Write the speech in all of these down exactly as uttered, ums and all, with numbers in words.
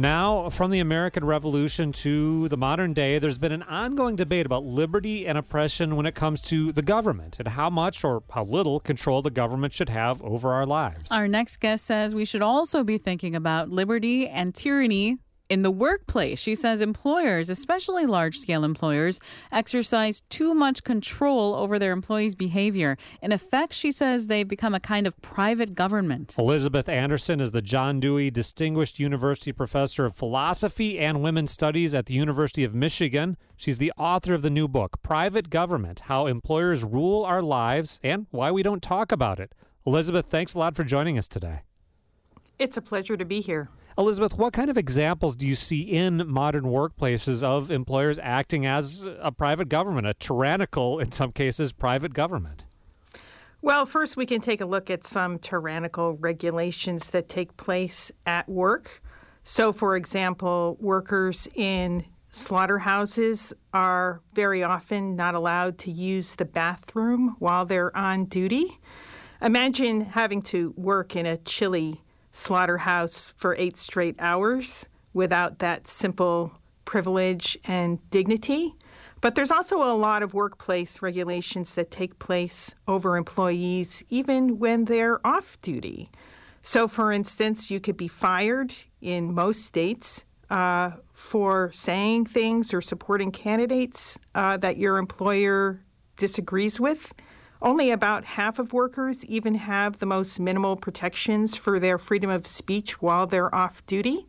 Now, from the American Revolution to the modern day, there's been an ongoing debate about liberty and oppression when it comes to the government and how much or how little control the government should have over our lives. Our next guest says we should also be thinking about liberty and tyranny in the workplace. She says employers, especially large-scale employers, exercise too much control over their employees' behavior. In effect, she says they've become a kind of private government. Elizabeth Anderson is the John Dewey Distinguished University Professor of Philosophy and Women's Studies at the University of Michigan. She's the author of the new book, Private Government: How Employers Rule Our Lives and Why We Don't Talk About It. Elizabeth, thanks a lot for joining us today. It's a pleasure to be here. Elizabeth, what kind of examples do you see in modern workplaces of employers acting as a private government, a tyrannical, in some cases, private government? Well, first we can take a look at some tyrannical regulations that take place at work. So, for example, workers in slaughterhouses are very often not allowed to use the bathroom while they're on duty. Imagine having to work in a chilly slaughterhouse for eight straight hours without that simple privilege and dignity. But there's also a lot of workplace regulations that take place over employees even when they're off duty. So, for instance, you could be fired in most states uh, for saying things or supporting candidates uh, that your employer disagrees with. Only about half of workers even have the most minimal protections for their freedom of speech while they're off duty.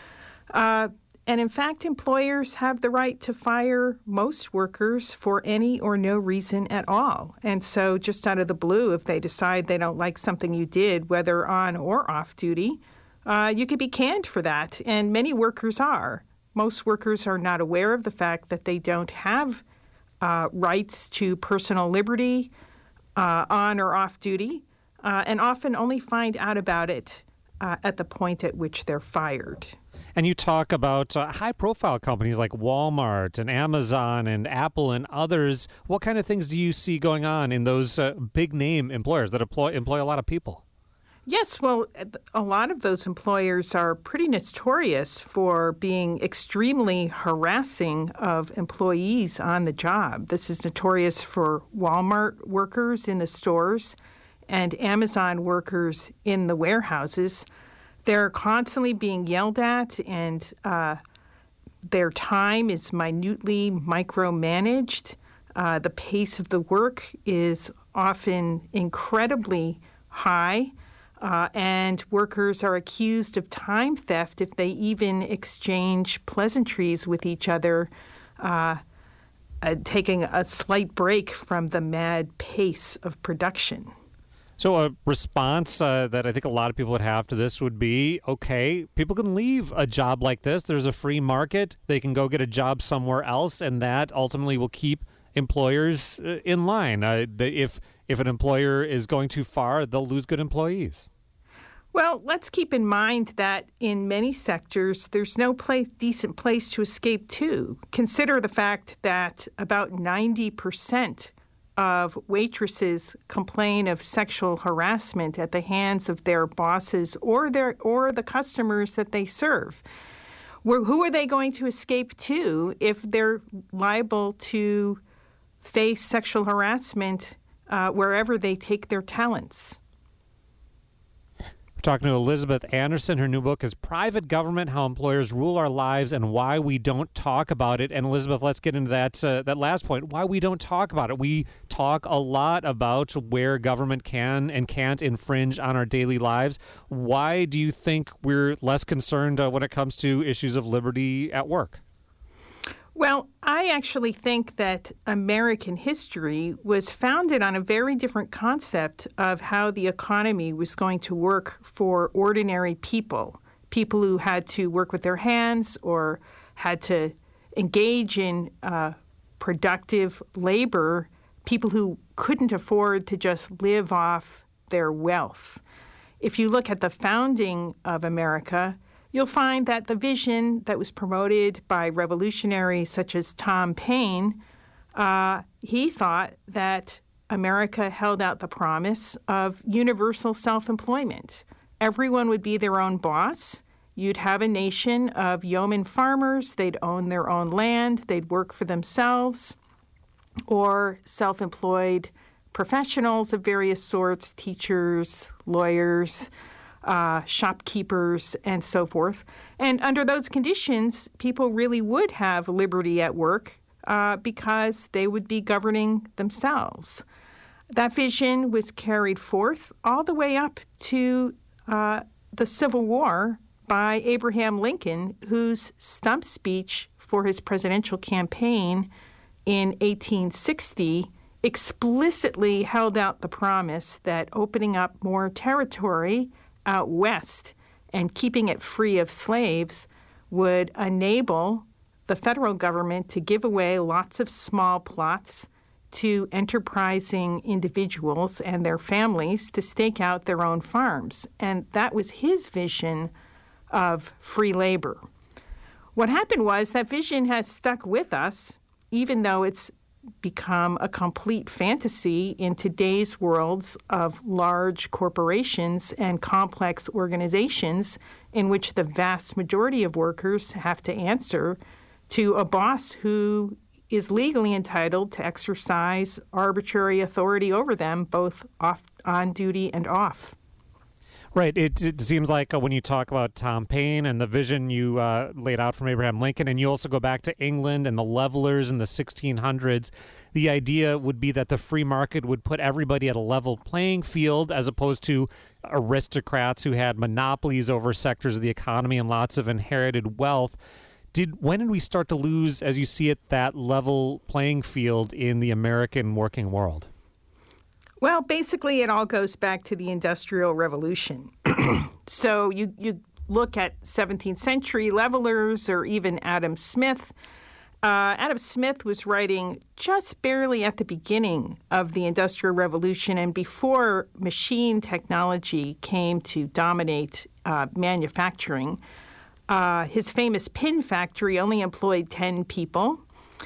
Uh, and in fact, employers have the right to fire most workers for any or no reason at all. And so just out of the blue, if they decide they don't like something you did, whether on or off duty, uh, you could be canned for that. And many workers are. Most workers are not aware of the fact that they don't have uh, rights to personal liberty, Uh, on or off duty, uh, and often only find out about it uh, at the point at which they're fired. And you talk about uh, high-profile companies like Walmart and Amazon and Apple and others. What kind of things do you see going on in those uh, big-name employers that employ, employ a lot of people? Yes, well, a lot of those employers are pretty notorious for being extremely harassing of employees on the job. This is notorious for Walmart workers in the stores and Amazon workers in the warehouses. They're constantly being yelled at, and uh, their time is minutely micromanaged. Uh, the pace of the work is often incredibly high. Uh, and workers are accused of time theft if they even exchange pleasantries with each other, uh, uh, taking a slight break from the mad pace of production. So a response uh, that I think a lot of people would have to this would be, okay, people can leave a job like this. There's a free market. They can go get a job somewhere else, and that ultimately will keep employers uh, in line. Uh, if if an employer is going too far, they'll lose good employees. Well, let's keep in mind that in many sectors, there's no place, decent place to escape to. Consider the fact that about ninety percent of waitresses complain of sexual harassment at the hands of their bosses or their or the customers that they serve. Where, who are they going to escape to if they're liable to face sexual harassment uh, wherever they take their talents? Talking to Elizabeth Anderson. Her new book is Private Government: How Employers Rule Our Lives and Why We Don't Talk About It. And Elizabeth, let's get into that uh, that last point, why we don't talk about it. We talk a lot about where government can and can't infringe on our daily lives. Why do you think we're less concerned uh, when it comes to issues of liberty at work? Well, I actually think that American history was founded on a very different concept of how the economy was going to work for ordinary people, people who had to work with their hands or had to engage in uh, productive labor, people who couldn't afford to just live off their wealth. If you look at the founding of America, you'll find that the vision that was promoted by revolutionaries such as Tom Paine, uh, he thought that America held out the promise of universal self-employment. Everyone would be their own boss, you'd have a nation of yeoman farmers. They'd own their own land. They'd work for themselves, or self-employed professionals of various sorts, teachers, lawyers, uh, shopkeepers, and so forth. And under those conditions, people really would have liberty at work uh, because they would be governing themselves. That vision was carried forth all the way up to uh, the Civil War by Abraham Lincoln, whose stump speech for his presidential campaign in eighteen sixty explicitly held out the promise that opening up more territory out west and keeping it free of slaves would enable the federal government to give away lots of small plots to enterprising individuals and their families to stake out their own farms. And that was his vision of free labor. What happened was that vision has stuck with us, even though it's become a complete fantasy in today's worlds of large corporations and complex organizations in which the vast majority of workers have to answer to a boss who is legally entitled to exercise arbitrary authority over them, both off, on duty and off. Right. It, it seems like uh, when you talk about Tom Paine and the vision you uh, laid out from Abraham Lincoln, and you also go back to England and the levelers in the sixteen hundreds, the idea would be that the free market would put everybody at a level playing field as opposed to aristocrats who had monopolies over sectors of the economy and lots of inherited wealth. Did when did we start to lose, as you see it, that level playing field in the American working world? Well, basically, it all goes back to the Industrial Revolution. So you, you look at seventeenth century levelers or even Adam Smith. Uh, Adam Smith was writing just barely at the beginning of the Industrial Revolution and before machine technology came to dominate uh, manufacturing. Uh, his famous pin factory only employed ten people.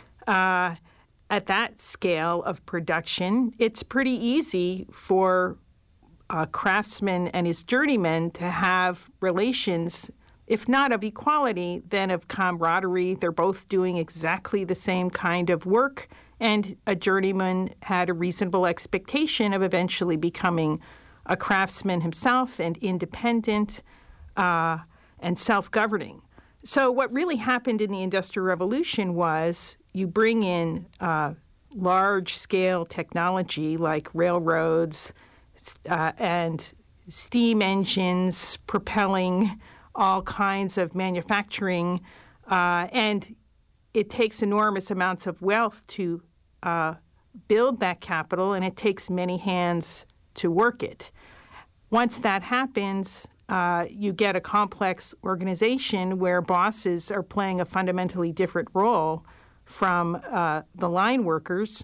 Uh, At that scale of production, it's pretty easy for a craftsman and his journeyman to have relations, if not of equality, then of camaraderie. They're both doing exactly the same kind of work, and a journeyman had a reasonable expectation of eventually becoming a craftsman himself and independent uh, and self-governing. So what really happened in the Industrial Revolution was you bring in uh, large-scale technology like railroads uh, and steam engines propelling all kinds of manufacturing, uh, and it takes enormous amounts of wealth to uh, build that capital, and it takes many hands to work it. Once that happens, uh, you get a complex organization where bosses are playing a fundamentally different role from uh, the line workers,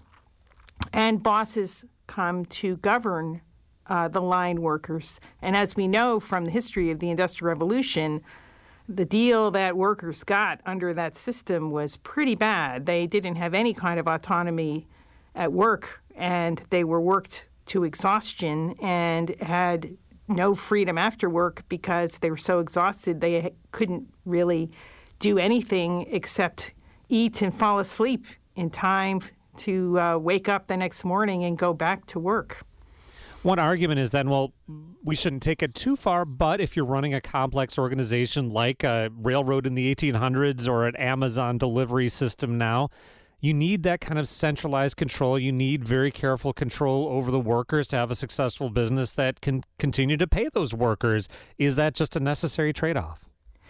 and bosses come to govern uh, the line workers. And as we know from the history of the Industrial Revolution, the deal that workers got under that system was pretty bad. They didn't have any kind of autonomy at work, and they were worked to exhaustion and had no freedom after work because they were so exhausted they couldn't really do anything except eat and fall asleep in time to uh, wake up the next morning and go back to work. One argument is then, well, we shouldn't take it too far, but if you're running a complex organization like a railroad in the eighteen hundreds or an Amazon delivery system now, you need that kind of centralized control. You need very careful control over the workers to have a successful business that can continue to pay those workers. Is that just a necessary trade-off?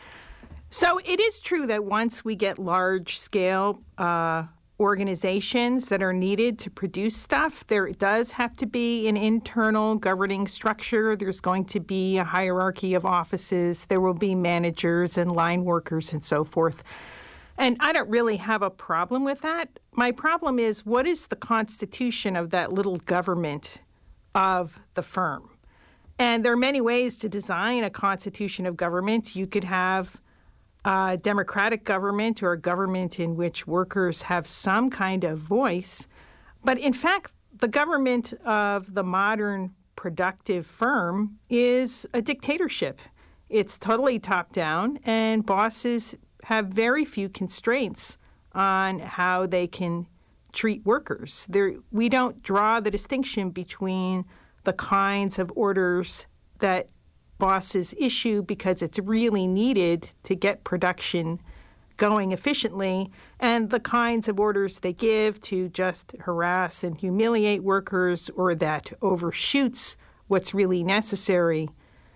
So it is true that once we get large-scale uh, organizations that are needed to produce stuff, there does have to be an internal governing structure. There's going to be a hierarchy of offices. There will be managers and line workers and so forth. And I don't really have a problem with that. My problem is, what is the constitution of that little government of the firm? And there are many ways to design a constitution of government. You could have a democratic government or a government in which workers have some kind of voice. But in fact, the government of the modern productive firm is a dictatorship. It's totally top down, and bosses have very few constraints on how they can treat workers. There, we don't draw the distinction between the kinds of orders that bosses issue because it's really needed to get production going efficiently, and the kinds of orders they give to just harass and humiliate workers or that overshoots what's really necessary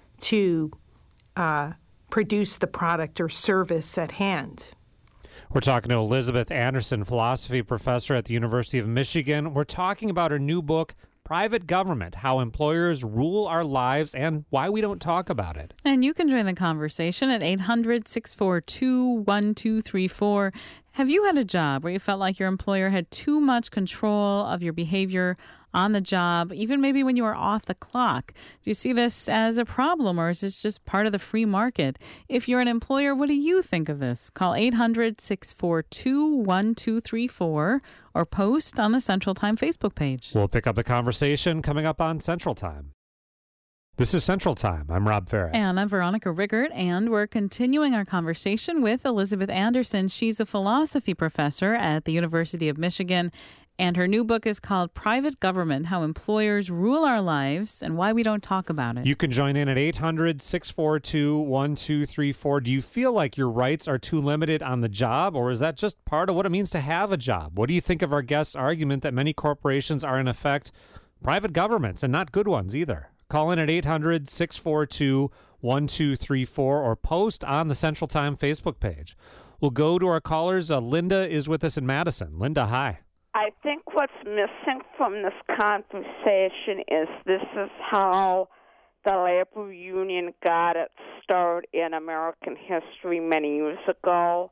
to uh, produce the product or service at hand. We're talking to Elizabeth Anderson, philosophy professor at the University of Michigan. We're talking about her new book, Private Government, How Employers Rule Our Lives and Why We Don't Talk About It. And you can join the conversation at eight hundred, six four two, one two three four. Have you had a job where you felt like your employer had too much control of your behavior on the job, even maybe when you were off the clock? Do you see this as a problem, or is this just part of the free market? If you're an employer, what do you think of this? Call eight hundred, six four two, one two three four or post on the Central Time Facebook page. We'll pick up the conversation coming up on Central Time. This is Central Time. I'm Rob Farah. And I'm Veronica Riggert, and we're continuing our conversation with Elizabeth Anderson. She's a philosophy professor at the University of Michigan, and her new book is called Private Government, How Employers Rule Our Lives and Why We Don't Talk About It. You can join in at eight hundred, six four two, one two three four. Do you feel like your rights are too limited on the job, or is that just part of what it means to have a job? What do you think of our guest's argument that many corporations are, in effect, private governments, and not good ones either? Call in at eight hundred, six four two, one two three four or post on the Central Time Facebook page. We'll go to our callers. Uh, Linda is with us in Madison. Linda, hi. I think what's missing from this conversation is this is how the labor union got its start in American history many years ago,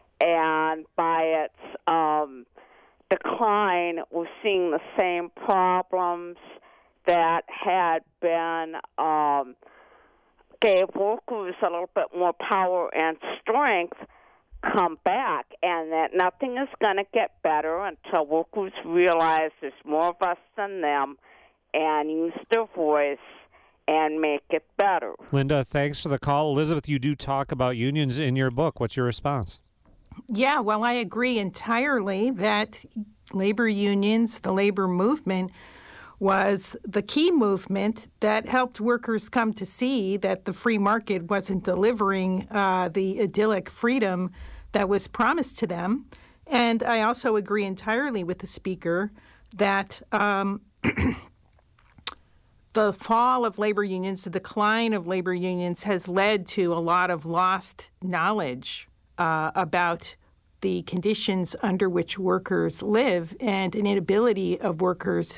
and by its um, decline, we're seeing the same problems that had been um, gave workers a little bit more power and strength come back, and that nothing is going to get better until workers realize there's more of us than them and use their voice and make it better. Linda, thanks for the call. Elizabeth, you do talk about unions in your book. What's your response? Yeah, well, I agree entirely that labor unions, the labor movement, was the key movement that helped workers come to see that the free market wasn't delivering uh, the idyllic freedom that was promised to them. And I also agree entirely with the speaker that um, the fall of labor unions, the decline of labor unions has led to a lot of lost knowledge uh, about the conditions under which workers live and an inability of workers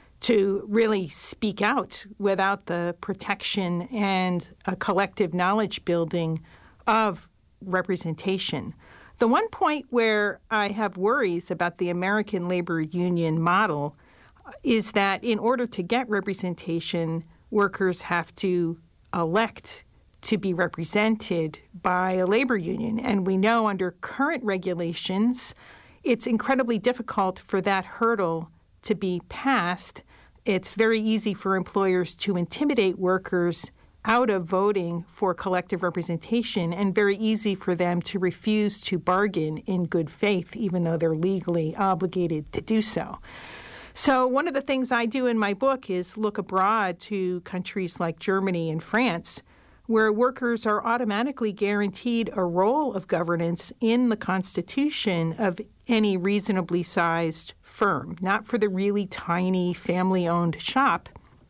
to really speak out without the protection and a collective knowledge building of representation. The one point where I have worries about the American labor union model is that in order to get representation, workers have to elect to be represented by a labor union. And we know under current regulations, it's incredibly difficult for that hurdle to be passed. It's very easy for employers to intimidate workers out of voting for collective representation, and very easy for them to refuse to bargain in good faith, even though they're legally obligated to do so. So one of the things I do in my book is look abroad to countries like Germany and France, where workers are automatically guaranteed a role of governance in the constitution of any reasonably sized firm, not for the really tiny family-owned shop,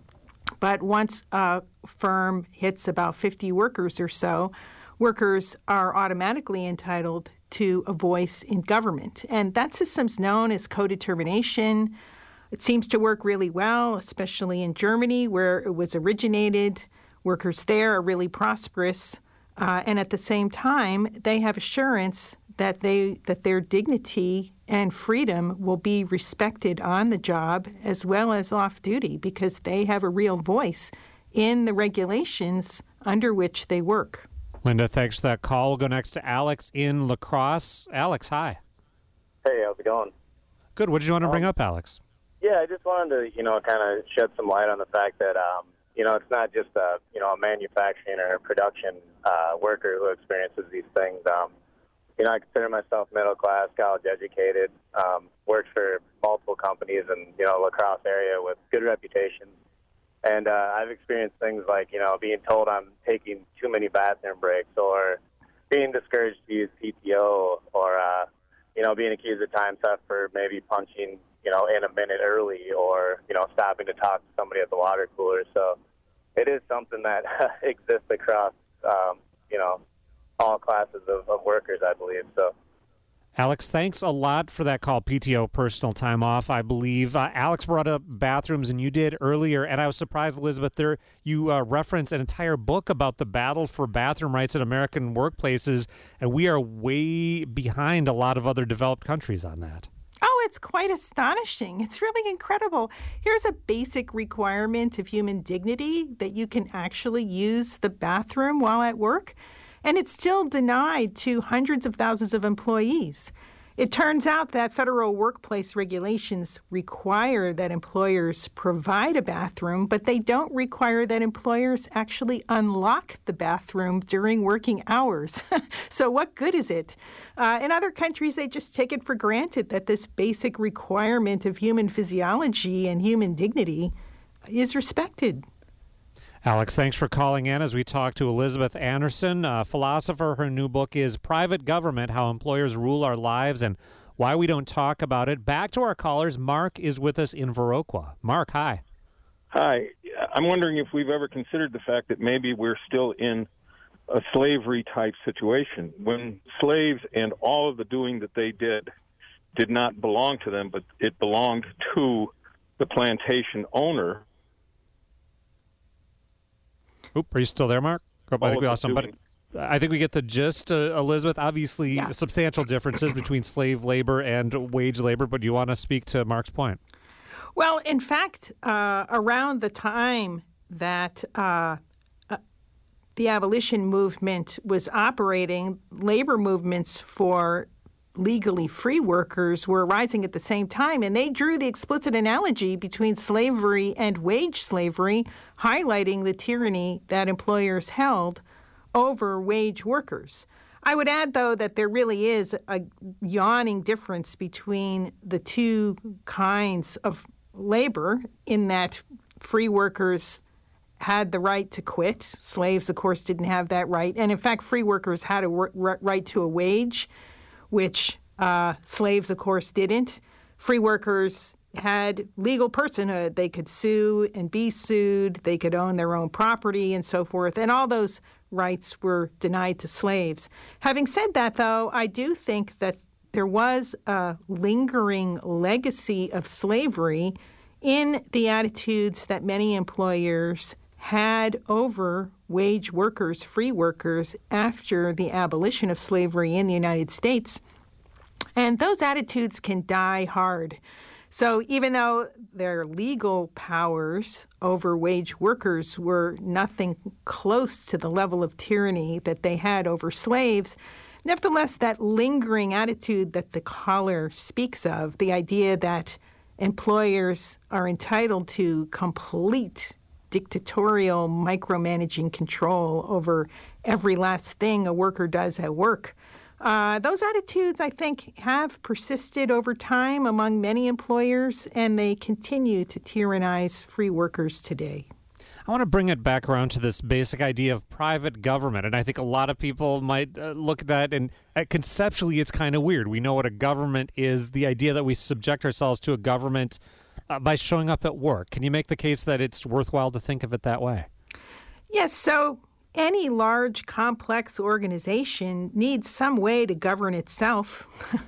but once a firm hits about fifty workers or so, workers are automatically entitled to a voice in government. And that system's known as co-determination. It seems to work really well, especially in Germany, where it was originated. Workers there are really prosperous. Uh, and at the same time, they have assurance that they that their dignity and freedom will be respected on the job as well as off duty, because they have a real voice in the regulations under which they work. Linda, thanks for that call. We'll go next to Alex in La Crosse. Alex, hi. Hey, how's it going? Good. What did you want to bring um, up, Alex? Yeah, I just wanted to, you know, kind of shed some light on the fact that um, you know, it's not just a, you know, a manufacturing or a production uh, worker who experiences these things. Um, you know, I consider myself middle class, college educated, um, worked for multiple companies in, you know, La Crosse area with good reputations. And uh, I've experienced things like, you know, being told I'm taking too many bathroom breaks, or being discouraged to use P T O, or, uh, you know, being accused of time theft for maybe punching, you know, in a minute early, or, you know, stopping to talk to somebody at the water cooler. So it is something that exists across, um, you know, all classes of, of workers, I believe. So. Alex, thanks a lot for that call, P T O, personal time off, I believe. Uh, Alex brought up bathrooms, and you did earlier, and I was surprised, Elizabeth, there you uh, referenced an entire book about the battle for bathroom rights in American workplaces, and we are way behind a lot of other developed countries on that. Oh, it's quite astonishing. It's really incredible. Here's a basic requirement of human dignity, that you can actually use the bathroom while at work. And it's still denied to hundreds of thousands of employees. It turns out that federal workplace regulations require that employers provide a bathroom, but they don't require that employers actually unlock the bathroom during working hours. So what good is it? Uh, in other countries, they just take it for granted that this basic requirement of human physiology and human dignity is respected. Alex, thanks for calling in as we talk to Elizabeth Anderson, a philosopher. Her new book is Private Government, How Employers Rule Our Lives and Why We Don't Talk About It. Back to our callers. Mark is with us in Viroqua. Mark, hi. Hi. I'm wondering if we've ever considered the fact that maybe we're still in a slavery-type situation. When slaves and all of the doing that they did did not belong to them, but it belonged to the plantation owner. Oop, are you still there, Mark? Oh, I think we lost somebody. I think we get the gist, uh, Elizabeth. Obviously, yeah. substantial differences between slave labor and wage labor, but do you want to speak to Mark's point? Well, in fact, uh, around the time that uh, uh, the abolition movement was operating, labor movements for legally free workers were rising at the same time, and they drew the explicit analogy between slavery and wage slavery, highlighting the tyranny that employers held over wage workers. I would add, though, that there really is a yawning difference between the two kinds of labor, in that free workers had the right to quit. Slaves, of course, didn't have that right. And in fact, free workers had a right to a wage, which uh, slaves, of course, didn't. Free workers had legal personhood. They could sue and be sued. They could own their own property and so forth. And all those rights were denied to slaves. Having said that, though, I do think that there was a lingering legacy of slavery in the attitudes that many employers had over wage workers, free workers, after the abolition of slavery in the United States. And those attitudes can die hard. So even though their legal powers over wage workers were nothing close to the level of tyranny that they had over slaves, nevertheless, that lingering attitude that the caller speaks of, the idea that employers are entitled to complete dictatorial micromanaging control over every last thing a worker does at work. Uh, those attitudes, I think, have persisted over time among many employers, and they continue to tyrannize free workers today. I want to bring it back around to this basic idea of private government, and I think a lot of people might uh, look at that, and uh, conceptually it's kind of weird. We know what a government is, the idea that we subject ourselves to a government uh, by showing up at work. Can you make the case that it's worthwhile to think of it that way? Yes, so any large, complex organization needs some way to govern itself.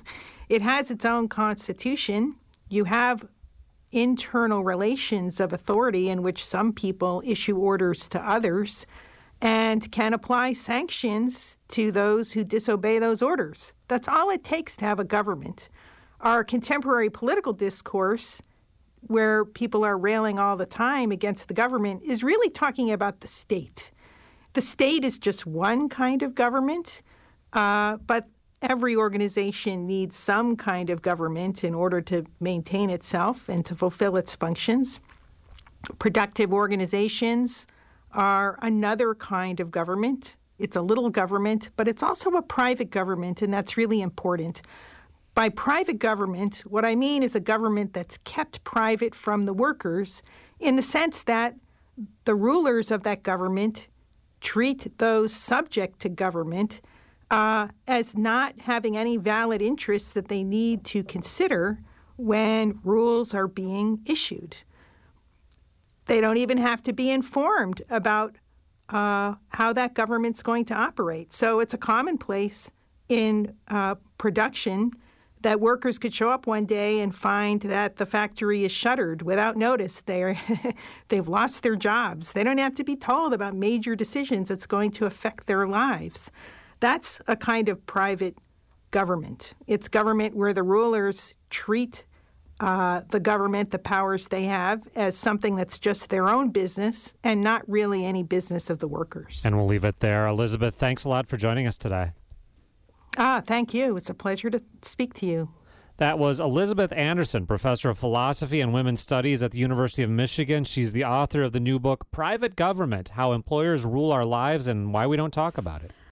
It has its own constitution. You have internal relations of authority in which some people issue orders to others and can apply sanctions to those who disobey those orders. That's all it takes to have a government. Our contemporary political discourse, where people are railing all the time against the government, is really talking about the state. The state is just one kind of government, uh, but every organization needs some kind of government in order to maintain itself and to fulfill its functions. Productive organizations are another kind of government. It's a little government, but it's also a private government, and that's really important. By private government, what I mean is a government that's kept private from the workers in the sense that the rulers of that government treat those subject to government uh, as not having any valid interests that they need to consider when rules are being issued. They don't even have to be informed about uh, how that government's going to operate. So it's a commonplace in uh, production that workers could show up one day and find that the factory is shuttered without notice. They're they've lost their jobs. They don't have to be told about major decisions that's going to affect their lives. That's a kind of private government. It's government where the rulers treat uh, the government, the powers they have, as something that's just their own business and not really any business of the workers. And we'll leave it there. Elizabeth, thanks a lot for joining us today. Ah, thank you. It's a pleasure to speak to you. That was Elizabeth Anderson, professor of philosophy and women's studies at the University of Michigan. She's the author of the new book, Private Government: How Employers Rule Our Lives and Why We Don't Talk About It.